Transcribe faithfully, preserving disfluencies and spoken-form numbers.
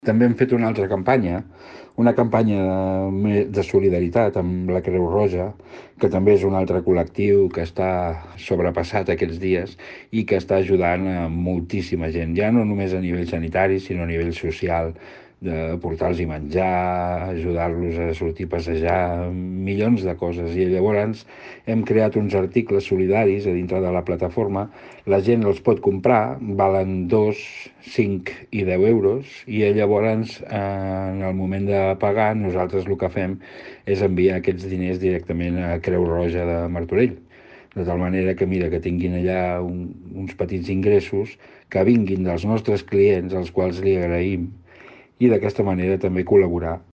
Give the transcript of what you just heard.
També hem fet una altra campanya, una campanya de, de solidaritat amb la Creu Roja, que també és un altre col·lectiu que està sobrepassat aquests dies i que està ajudant a moltíssima gent, ja no només a nivell sanitari, sinó a nivell social, de portar-los menjar, ajudar-los a sortir a passejar, milions de coses. I llavors hem creat uns articles solidaris a dintre de la plataforma. La gent els pot comprar, valen dos, cinc i deu euros, i llavors en el moment de pagar nosaltres el que fem és enviar aquests diners directament a Creu Roja de Martorell, de tal manera que mira que tinguin allà un, uns petits ingressos que vinguin dels nostres clients, als quals li agraïm, i d'aquesta manera també col·laborar